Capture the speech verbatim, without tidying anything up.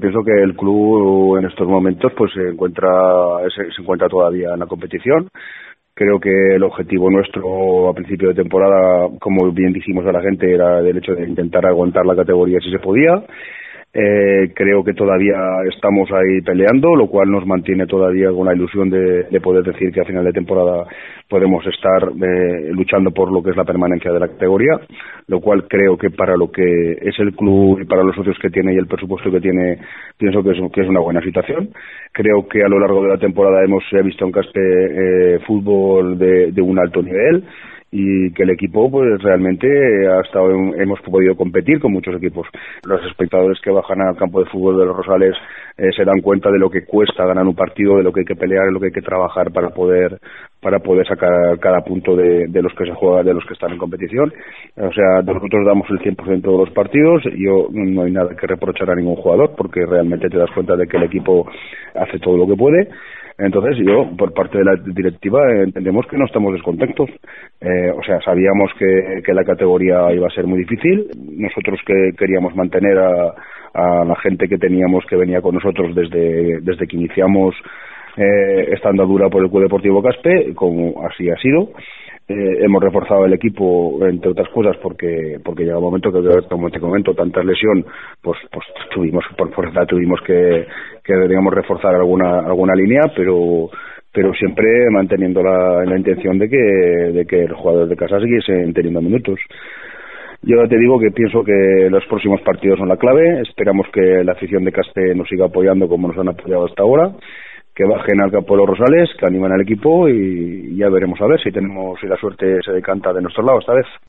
pienso que el club en estos momentos pues se encuentra se, se encuentra todavía en la competición. Creo que el objetivo nuestro a principio de temporada, como bien dijimos a la gente, era el hecho de intentar aguantar la categoría si se podía. Eh, creo que todavía estamos ahí peleando, lo cual nos mantiene todavía con la ilusión de, de poder decir que a final de temporada podemos estar eh, luchando por lo que es la permanencia de la categoría, lo cual creo que para lo que es el club y para los socios que tiene y el presupuesto que tiene, pienso que es, que es una buena situación. Creo que a lo largo de la temporada hemos visto en Caspe eh, fútbol de, de un alto nivel, y que el equipo pues realmente ha estado en, hemos podido competir con muchos equipos. Los espectadores que bajan al campo de fútbol de los Rosales eh, se dan cuenta de lo que cuesta ganar un partido, de lo que hay que pelear, de lo que hay que trabajar para poder para poder sacar cada punto de, de los que se juega, de los que están en competición. O sea, nosotros damos el cien por ciento de los partidos. Yo no hay nada que reprochar a ningún jugador, porque realmente te das cuenta de que el equipo hace todo lo que puede. Entonces yo, por parte de la directiva, entendemos que no estamos descontentos. Eh, o sea, sabíamos que, que la categoría iba a ser muy difícil. Nosotros que queríamos mantener a, a la gente que teníamos, que venía con nosotros desde, desde que iniciamos eh, esta andadura por el Club Deportivo Caspe, como así ha sido. Eh, hemos reforzado el equipo, entre otras cosas, porque porque llega un momento que, como te comento, tanta lesión, pues pues tuvimos por fuerza tuvimos que que digamos reforzar alguna alguna línea, pero pero siempre manteniendo la, la intención de que de que los jugadores de casa siguiesen teniendo minutos. Yo te digo que pienso que los próximos partidos son la clave. Esperamos que la afición de Caspe nos siga apoyando como nos han apoyado hasta ahora, que bajen al campo de los Rosales, que animen al equipo, y ya veremos a ver si tenemos si la suerte se decanta de nuestro lado esta vez.